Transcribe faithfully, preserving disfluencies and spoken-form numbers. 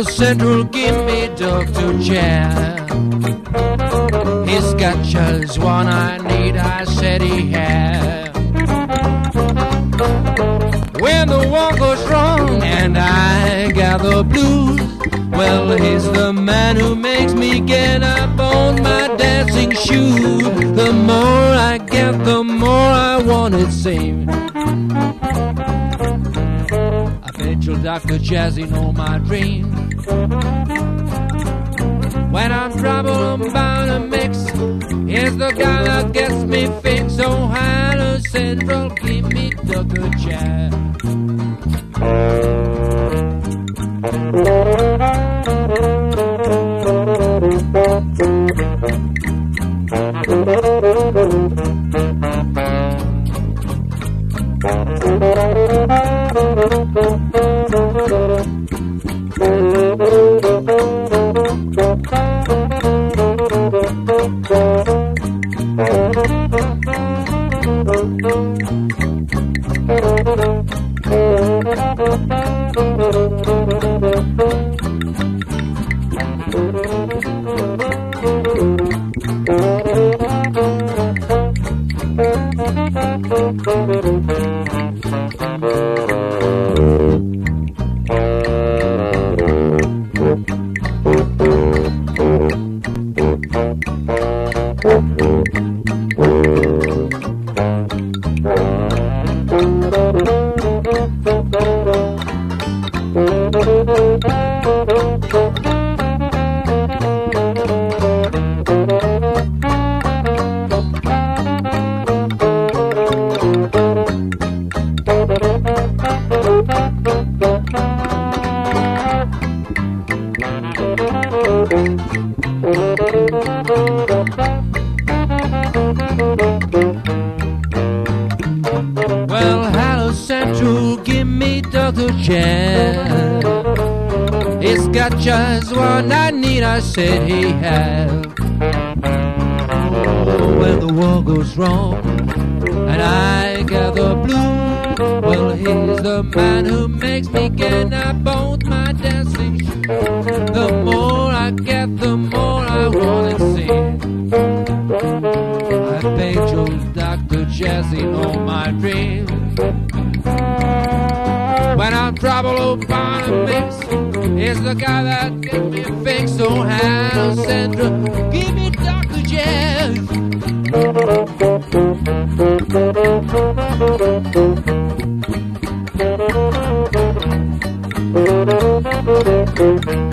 Hello Central, give me Doctor Chair. He's got just what I need, I said he had. When the war goes wrong and I got the blues, well, he's the man who makes me get up on my dancing shoes. The more I get, the more I want it seem. I bet you Doctor Jazzy know my dream. When I'm troubled, I'm bound to mix. He's the guy that gets me fixed. So Hello Central, give me Doctor Jazz. Well, Hello Central, give me Doctor Jazz. He's got just what I need, I said he has. When the war goes wrong and I got the blues, well, he's the man who makes me get up on my dancing shoes. The more I get, the more I want to see. I paid you Doctor Jazzy on my dreams. When I'm troubled, oh, find a mix. He's the guy that gets me a fix. So Hello Central, give me Doctor Jazz. Thank you.